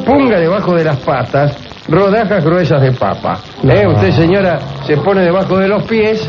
Ponga debajo de las patas rodajas gruesas de papa. Usted, señora, se pone debajo de los pies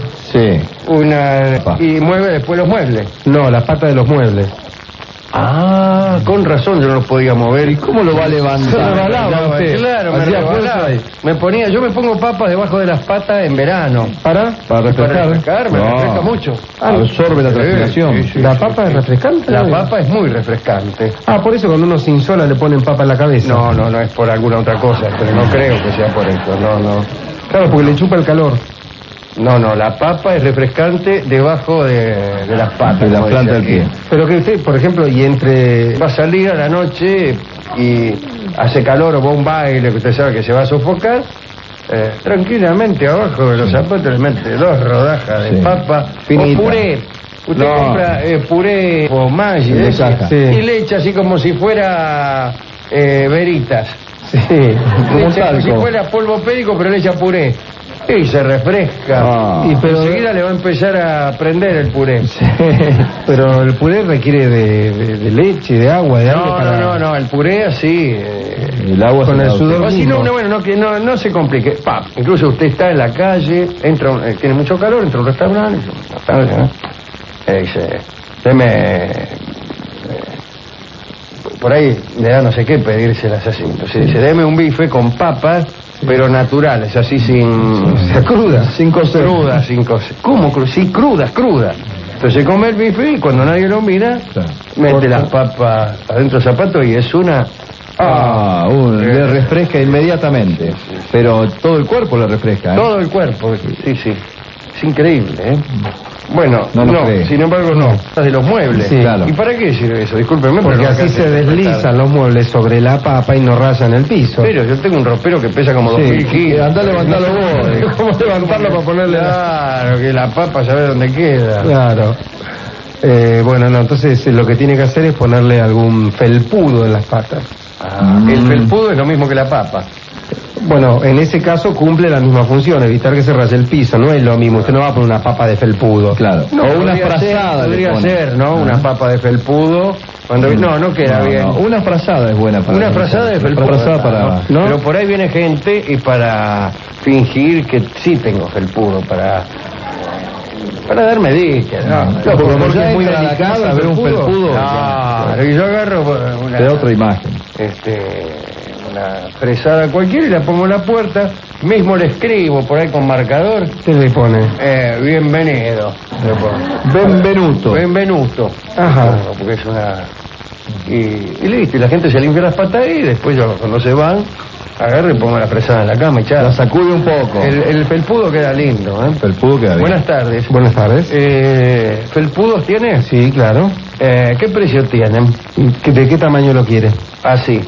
y mueve después los muebles. No, las patas de los muebles. Ah, con razón yo no lo podía mover. ¿Y cómo lo va a levantar? Se rebalaba usted. Claro, yo me pongo papas debajo de las patas en verano. ¿Para refrescar? Me refresca mucho. Absorbe la transpiración. Sí. ¿La papa es refrescante? La papa es muy refrescante. Por eso cuando uno se insola le ponen papa en la cabeza. No es por alguna otra cosa, pero no creo que sea por eso, no. Claro, porque le chupa el calor. No, la papa es refrescante debajo de las patas. De la planta del pie. Pero que usted, por ejemplo, va a salir a la noche y hace calor o va a un baile que usted sabe que se va a sofocar, tranquilamente abajo de los zapatos le mete 2 rodajas de papa finita. O puré. Usted compra puré o Maggi y le echa así como si fuera veritas. Sí, como si fuera polvo périco, pero le echa puré. Y se refresca. Pero enseguida le va a empezar a prender el puré. Sí, pero el puré requiere de leche, de agua, de algo No, el puré así. El agua con el sudor. O si no se complique. Incluso usted está en la calle, tiene mucho calor, entra a un restaurante, dice, por ahí le da no sé qué pedírselas así. Entonces dice, deme un bife con papas, pero naturales, así crudas, sin cocer. ¿Cómo? Sí, crudas. Entonces come el bife y cuando nadie lo mira, mete las papas adentro del zapato y es una... le refresca inmediatamente. Pero todo el cuerpo le refresca, Todo el cuerpo, sí. Es increíble, Bueno, sin embargo no. De los muebles. Sí, claro. ¿Y para qué sirve eso? Discúlpeme. Porque así se deslizan los muebles sobre la papa y no rayan el piso. Pero yo tengo un ropero que pesa como 2000 kilos. Andá a levantarlo vos. ¿Cómo levantarlo para ponerle? Claro, que la papa sabe dónde queda. Claro. Entonces lo que tiene que hacer es ponerle algún felpudo en las patas. El felpudo es lo mismo que la papa. Bueno, en ese caso cumple la misma función, evitar que se raye el piso, no es lo mismo, usted no va a poner una papa de felpudo. Claro. O una frazada. Podría ser, ¿no? Una papa de felpudo. No queda bien. Una frazada es buena para... Una frazada de felpudo. ¿no? Pero por ahí viene gente y para fingir que sí tengo felpudo, para darme dicha, porque es muy delicado ver un felpudo. Claro, y yo agarro de otra imagen. Una fresada cualquiera y la pongo en la puerta, mismo le escribo por ahí con marcador. ¿Qué le pone? Bienvenido. Benvenuto. Ajá. Porque es una... Y listo, y la gente se limpia las patas ahí y después cuando se van, agarro y pongo la fresada en la cama y ya. La sacude un poco. El felpudo queda lindo, Felpudo queda bien. Buenas tardes. Buenas tardes. ¿Felpudos tiene? Sí, claro. ¿Qué precio tienen? ¿De qué tamaño lo quiere? Así.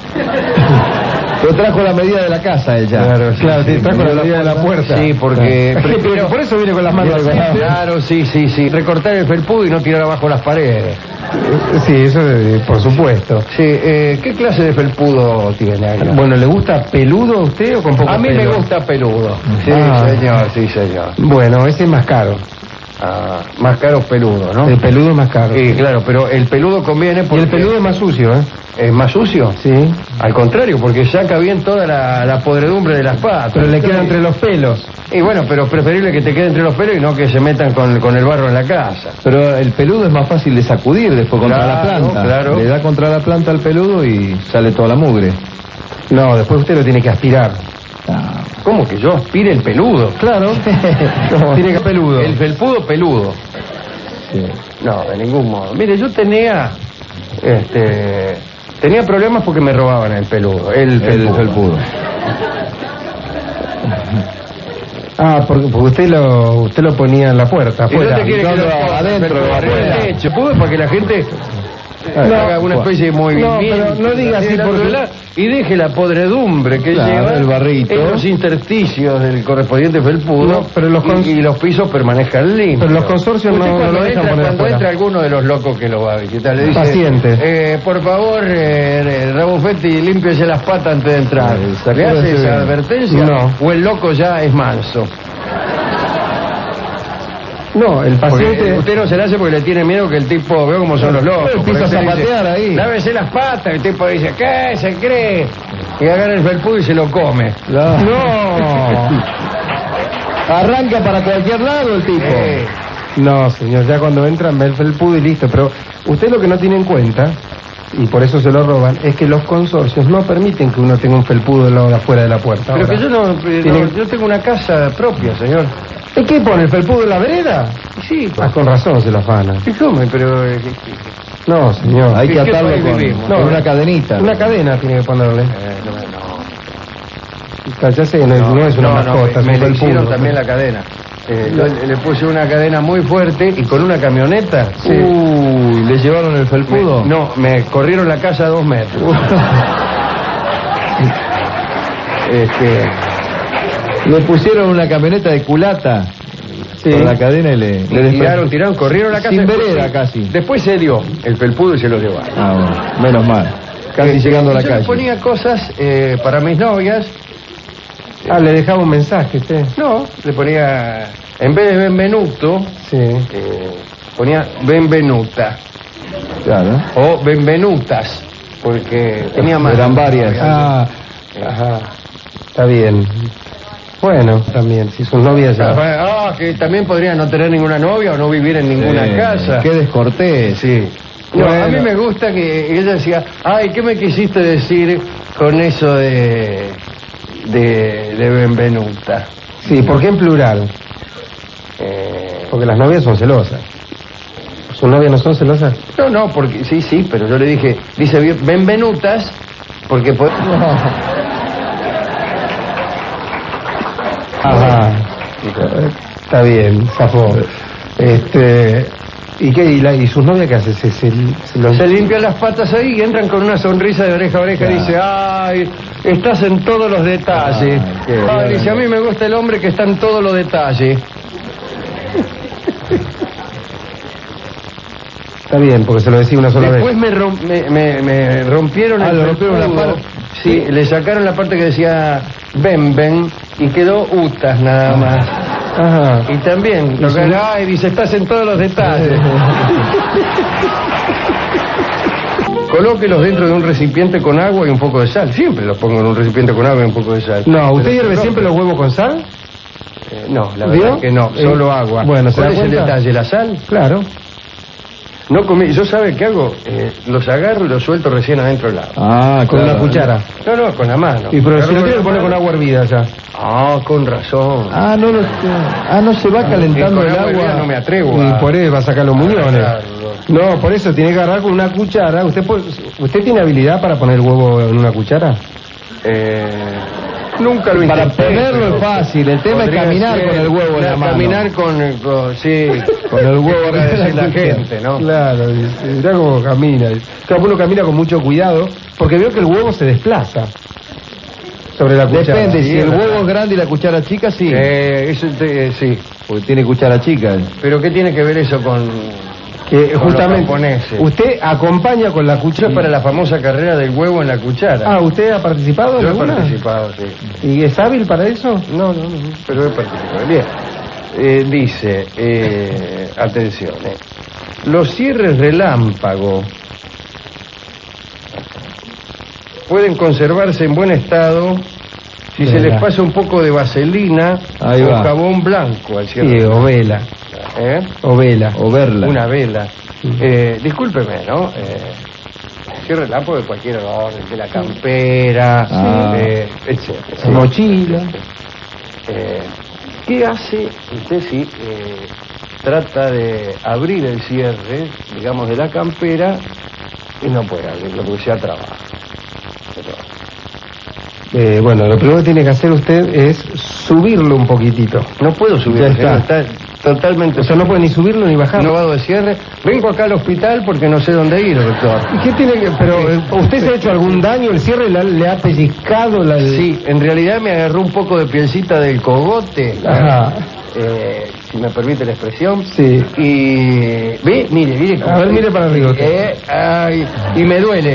Pero trajo la medida de la casa ella. Claro, trajo la medida de la puerta. Sí, porque... Pero por eso viene con las manos. Claro, sí. Recortar el felpudo y no tirar abajo las paredes. Sí, eso por supuesto. Sí, ¿qué clase de felpudo tiene ahí? Bueno, ¿le gusta peludo a usted o con poco pelo? A mí me gusta peludo. Sí, señor. Bueno, ese es más caro. Más caro peludo, ¿no? El peludo es más caro. Sí, claro, pero el peludo conviene porque... Y el peludo es más sucio, ¿Es más sucio? Sí. Al contrario, porque saca bien toda la podredumbre de las patas. Pero le queda entre los pelos. Y bueno, pero es preferible que te quede entre los pelos y no que se metan con el barro en la casa. Pero el peludo es más fácil de sacudir después contra la planta. Claro. Le da contra la planta al peludo y sale toda la mugre. No, después usted lo tiene que aspirar. ¿Cómo que yo aspire el peludo? Claro. Tiene que peludo. El felpudo peludo. Sí. No, de ningún modo. Mire, yo tenía problemas porque me robaban el peludo. El felpudo. Porque usted lo ponía en la puerta, afuera. ¿Y dónde quiere que lo ponga? Adentro, afuera. El techo, para que la gente haga una especie de movimiento. Pero no diga así porque... Y deje la podredumbre que lleva el barrito en los intersticios del correspondiente felpudo, pero y los pisos permanezcan limpios. Pero los consorcios no lo dejan poner cuando afuera. entra alguno de los locos que lo va a visitar, le dice... Paciente. Por favor, Rabufetti, límpiese las patas antes de entrar. ¿Le hace esa advertencia? No. ¿O el loco ya es manso? No, el paciente... Porque usted no se la hace porque le tiene miedo que el tipo, veo cómo son los locos. Empieza a zapatear ahí. Lávese las patas, el tipo dice, ¿qué se cree? Y agarra el felpudo y se lo come. No. Arranca para cualquier lado el tipo. No, señor, ya cuando entran ve el felpudo y listo. Pero usted lo que no tiene en cuenta, y por eso se lo roban, es que los consorcios no permiten que uno tenga un felpudo del lado de afuera de la puerta. Pero ahora. que yo no, yo tengo una casa propia, señor. ¿Y qué pone, el felpudo en la vereda? Sí, Ah, con razón se lo afana. ¿qué come? Pero... No, señor. Hay que ¿Qué atarlo país con vivimos? con una cadenita. Una cadena tiene que ponerle. no. Ya sé, no es una mascota, me es un le hicieron felpudo. también la cadena. Yo le puse una cadena muy fuerte y con una camioneta. Sí. Uy, ¿le llevaron el felpudo? Me corrieron la casa a 2 metros. Le pusieron una camioneta de culata. Sí. Con la cadena y le Tiraron, corrieron la casa. Sin después vereda casi. Después se dio el felpudo y se lo llevaron. Ah, bueno, menos mal. Casi llegando a la yo calle. le ponía cosas para mis novias. Ah, le dejaba un mensaje usted. No, le ponía, en vez de benvenuto, Sí. ponía benvenuta. Claro. O benvenutas, porque tenía más. Eran varias. Ah, ajá. Está bien. Bueno, también, si sus novias ya... que también podría no tener ninguna novia o no vivir en ninguna casa. Qué descortés. Sí. No, Bueno. a mí me gusta que ella decía, ay, ¿qué me quisiste decir con eso de benvenuta? Sí, ¿por qué en plural? Porque las novias son celosas. ¿Sus novias no son celosas? No, porque sí, pero yo le dije, dice bien, benvenutas, porque... Ajá. Está bien, zafó. ¿Y qué? ¿Y sus novias qué hacen? Se limpian las patas ahí y entran con una sonrisa de oreja a oreja. Claro. Dice, ay, estás en todos los detalles. Qué Ay, bien. dice, a mí me gusta el hombre que está en todos los detalles. Está bien, porque se lo decía una sola Después vez. me rompieron Ah, el le rompieron la felpudo. parte. Sí, le sacaron la parte que decía ven y quedó utas nada más. Ajá. Y también, lo que ay, dice, estás en todos los detalles. Colóquelos dentro de un recipiente con agua y un poco de sal. Siempre los pongo en un recipiente con agua y un poco de sal. No, ¿usted Pero hierve se siempre los rompe. huevos con sal? No, la ¿Vio? verdad que no, solo agua. Bueno, ¿se ¿Cuál da es el cuenta? detalle? ¿La sal? Claro. No comí, yo sabe qué hago, los agarro y los suelto recién adentro del agua. Ah, Con claro. una cuchara. No, con la mano. Y pero si Agarro lo tiene que la poner con mano. agua hervida ya. Ah, con razón. No se va calentando con el agua hervida agua. no me atrevo Y a... por eso va a sacar los muñones. Claro. No, por eso tiene que agarrar con una cuchara. ¿Usted tiene habilidad para poner el huevo en una cuchara? Nunca lo Para intenté. ponerlo pero es fácil, el tema es podría caminar ser, con el huevo en la mano. Caminar sí. Con el huevo para decir la cuchara. gente, ¿no? Claro, mirá cómo camina. Claro, uno camina con mucho cuidado porque veo que el huevo se desplaza sobre la cuchara. Depende, Sí, si es el verdad. huevo es grande y la cuchara chica, sí. Sí. Porque tiene cuchara chica. Pero ¿qué tiene que ver eso con Que con justamente los japoneses? usted acompaña con la Eso cuchara. es para la famosa carrera del huevo en la cuchara. Ah, ¿usted ha participado en Yo he alguna? participado, sí. ¿Y es hábil para eso? No, pero he participado. Bien. Dice, atención, los cierres relámpago pueden conservarse en buen estado si se les pasa un poco de vaselina Ahí o va. jabón blanco al cierre. Sí, o vela. ¿Eh? O vela. O verla. Una vela. Discúlpeme, ¿no? Cierre relámpago de cualquier orden, de la campera, Ah. etcétera. Mochila. ¿Qué hace usted si trata de abrir el cierre, digamos, de la campera y no puede abrirlo porque sea trabajo? Bueno, lo primero que tiene que hacer usted es subirlo un poquitito. No puedo subir, Ya está. totalmente... O sea, no puede ni subirlo ni bajarlo. novado de cierre. Vengo acá al hospital porque no sé dónde ir, doctor. ¿Y qué tiene que...? Pero, ¿usted se ha hecho algún daño? ¿El cierre le ha pellizcado la...? Sí, en realidad me agarró un poco de pielcita del cogote. Ajá. Si me permite la expresión. Sí. Y... Mire. A ver, mire para arriba usted. Ay, y me duele.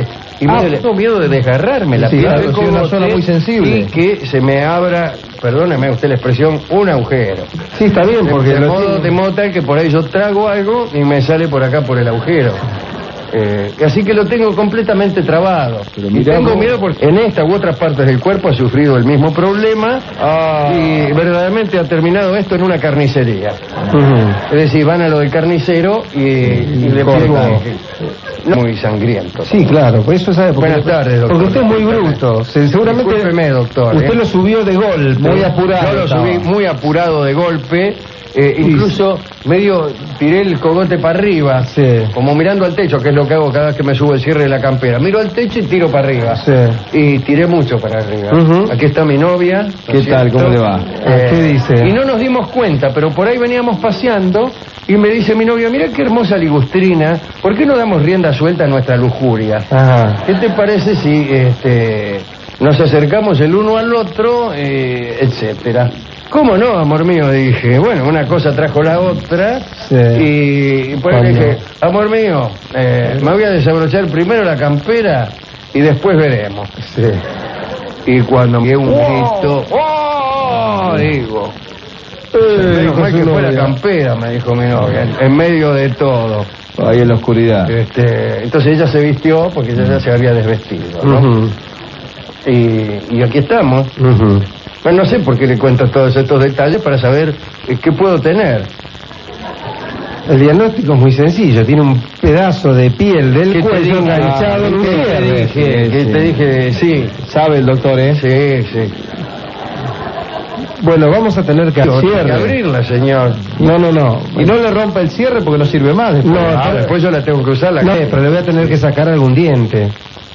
y tengo miedo de desgarrarme la piel del cogote, una zona muy sensible. y que se me abra, perdóneme usted la expresión, un agujero. Sí, está bien, porque de modo tal que por ahí yo trago algo y me sale por acá por el agujero. Así que lo tengo completamente trabado. Y tengo miedo porque en esta u otras partes del cuerpo ha sufrido el mismo problema y verdaderamente ha terminado esto en una carnicería. Es decir, van a lo del carnicero y le pongo muy sangriento. Sí, claro, por eso sabe. Buenas tardes, doctor. Porque usted es muy bruto. Seguramente. Discúlpeme, doctor. Usted lo subió de golpe. Muy apurado. Yo lo subí muy apurado de golpe. Incluso medio tiré el cogote para arriba, como mirando al techo, que es lo que hago cada vez que me subo el cierre de la campera. Miro al techo y tiro para arriba. Y tiré mucho para arriba. Aquí está mi novia. ¿Qué tal? ¿Cómo le va? ¿Qué dice? Y no nos dimos cuenta, pero por ahí veníamos paseando y me dice mi novia, mira qué hermosa ligustrina, ¿por qué no damos rienda suelta a nuestra lujuria? ¿Qué te parece si nos acercamos el uno al otro, etcétera? ¿Cómo no, amor mío? Dije, bueno, una cosa trajo la otra y por ahí dije, amor mío, me voy a desabrochar primero la campera y después veremos. Y cuando me dio un grito, digo, menos mal que fue la campera, me dijo mi novia, en medio de todo. Ahí en la oscuridad. Entonces ella se vistió porque ella ya se había desvestido, ¿no? Y aquí estamos. Bueno, no sé por qué le cuento todos estos detalles para saber qué puedo tener. El diagnóstico es muy sencillo. Tiene un pedazo de piel del cuello enganchado en un cierre. ¿Qué te dije? Sí. ¿Sabe el doctor, Sí. Bueno, vamos a tener que abrirla, señor. No. Y no le rompa el cierre porque no sirve más. Después yo la tengo que usar. Pero le voy a tener que sacar algún diente.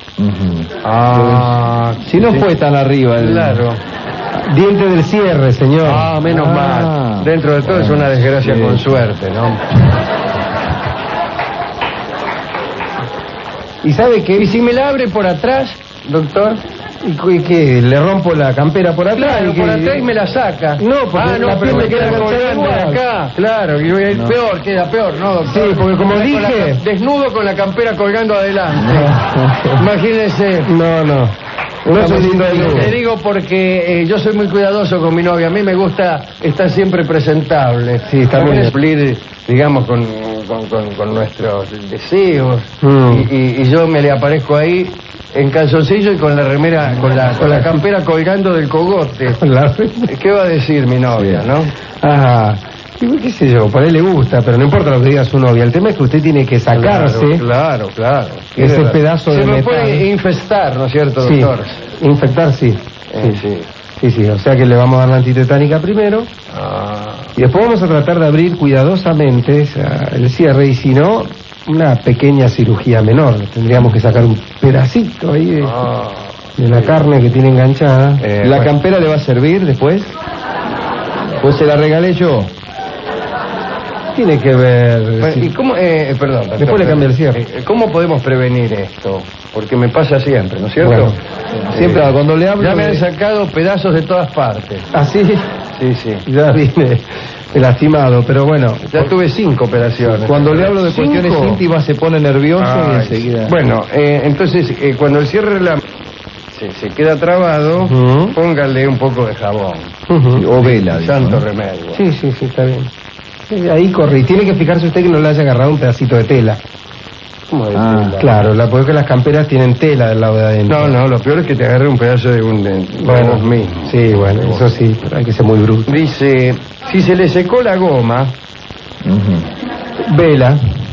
Si no fue tan arriba. Claro. Diente del cierre, señor. Menos mal. Dentro de todo es una desgracia con suerte, ¿no? ¿Y sabe qué? ¿Y si me la abre por atrás, doctor? ¿Y qué? ¿Le rompo la campera por atrás? Claro, por atrás y me la saca. No, porque la piel me queda colgando acá. Claro, y peor, queda peor, ¿no, doctor? Sí, porque como dije... Desnudo con la campera colgando adelante. Imagínese. No. Te digo porque yo soy muy cuidadoso con mi novia. A mí me gusta estar siempre presentable. Sí, está bien. Cumplir, digamos, con nuestros deseos. Y yo me le aparezco ahí en calzoncillo y con la remera, con la campera colgando del cogote. ¿Qué va a decir mi novia, no? Qué sé yo, por ahí le gusta, pero no importa lo que diga su novia. El tema es que usted tiene que sacarse. Claro. Ese pedazo de metal. Se me puede infestar, ¿no es cierto, doctor? Infectar, sí. Sí, o sea que le vamos a dar la antitetánica primero. Y después vamos a tratar de abrir cuidadosamente el cierre, y si no, una pequeña cirugía menor. Tendríamos que sacar un pedacito ahí de la carne que tiene enganchada. ¿La campera le va a servir después? Pues se la regalé yo. Tiene que ver... ¿Y cómo, perdón, doctor, después le cambia el cierre. ¿Cómo podemos prevenir esto? Porque me pasa siempre, ¿no es cierto? Bueno, siempre cuando le hablo... Ya me han sacado pedazos de todas partes. ¿Sí? Sí. Ya viene lastimado, pero bueno. Ya tuve 5 operaciones. Cuando le hablo de cuestiones íntimas se pone nervioso y enseguida... Bueno, entonces, cuando el cierre se queda trabado, póngale un poco de jabón. O vela. Santo remedio. Sí, está bien. Ahí corre. Y tiene que fijarse usted que no le haya agarrado un pedacito de tela. ¿Cómo de tela? Claro, porque las camperas tienen tela del lado de adentro. No, lo peor es que te agarre un pedazo de vos mismo. Sí, bueno, eso sí, pero hay que ser muy bruto. Dice, si se le secó la goma, vela.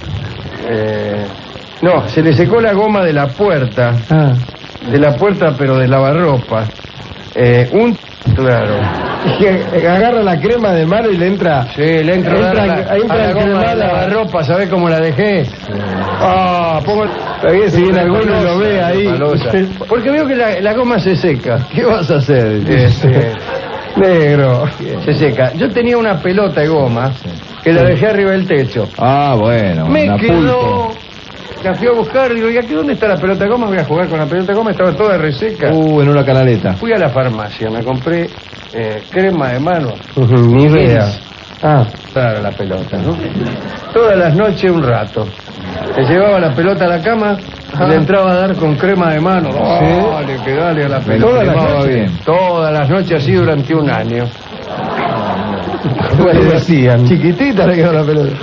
No, se le secó la goma de la puerta. De la puerta, pero de lavarropa. Claro. Que agarra la crema de mano y le entra. Sí, le entra a la goma de lavarropa. ¿Sabés cómo la dejé? Pongo. Todavía si viene alguno lo ve ahí. Porque veo que la goma se seca. ¿Qué vas a hacer? Negro. Se seca. Yo tenía una pelota de goma que la dejé arriba del techo. Bueno. Me quedó. La fui a buscar, digo, ¿y aquí dónde está la pelota de goma? Voy a jugar con la pelota de goma, estaba toda reseca. En una canaleta. Fui a la farmacia, me compré crema de manos. Ni idea. Claro, la pelota, ¿no? Todas las noches un rato. Le llevaba la pelota a la cama y le entraba a dar con crema de mano. Dale, que dale a la pelota. Todas las noches. Bien. Todas las noches, así durante un año. ¿Cómo le decían? Chiquitita le quedó la pelota.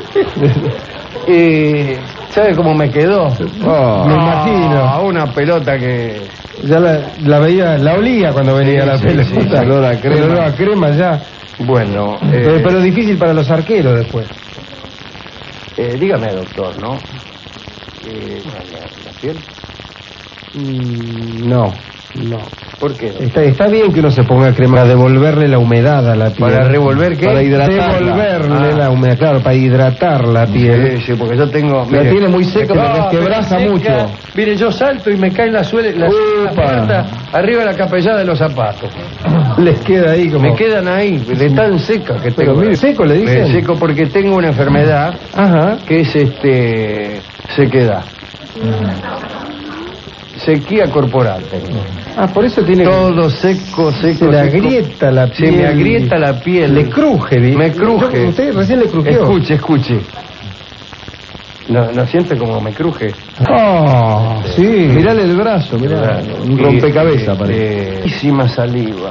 Y ¿sabe cómo me quedó? Me imagino. Una pelota que... Ya la veía, la olía cuando venía la pelota. Sí, sí, olor a crema. Olor a crema ya. Bueno, pero difícil para los arqueros después. Dígame, doctor, ¿no? ¿La piel? No. ¿Por qué? Está bien que uno se ponga crema para devolverle la humedad a la piel. ¿Para revolver qué? Para hidratarla. Devolverle la humedad, claro, para hidratar la piel. Sí, porque yo tengo... La tiene muy seca porque quebraza mucho. Mire, yo salto y me cae la suela, la puerta, arriba de la capellada de los zapatos. Les queda ahí como... Me quedan ahí, de tan seca que tengo. Pero mire, seco le dicen. Seco porque tengo una enfermedad que es sequedad. Sequía corporal tengo. Por eso tiene... Todo seco. Se le agrieta la piel. Se me agrieta la piel. Le cruje, ¿sí? Me cruje. Usted recién le crujeó. Escuche. ¿No siente como me cruje? Sí. Mirale el brazo, mirá. Un rompecabezas parece. Poquísima saliva.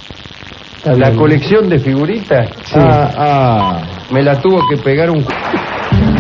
La colección de figuritas me la tuvo que pegar un...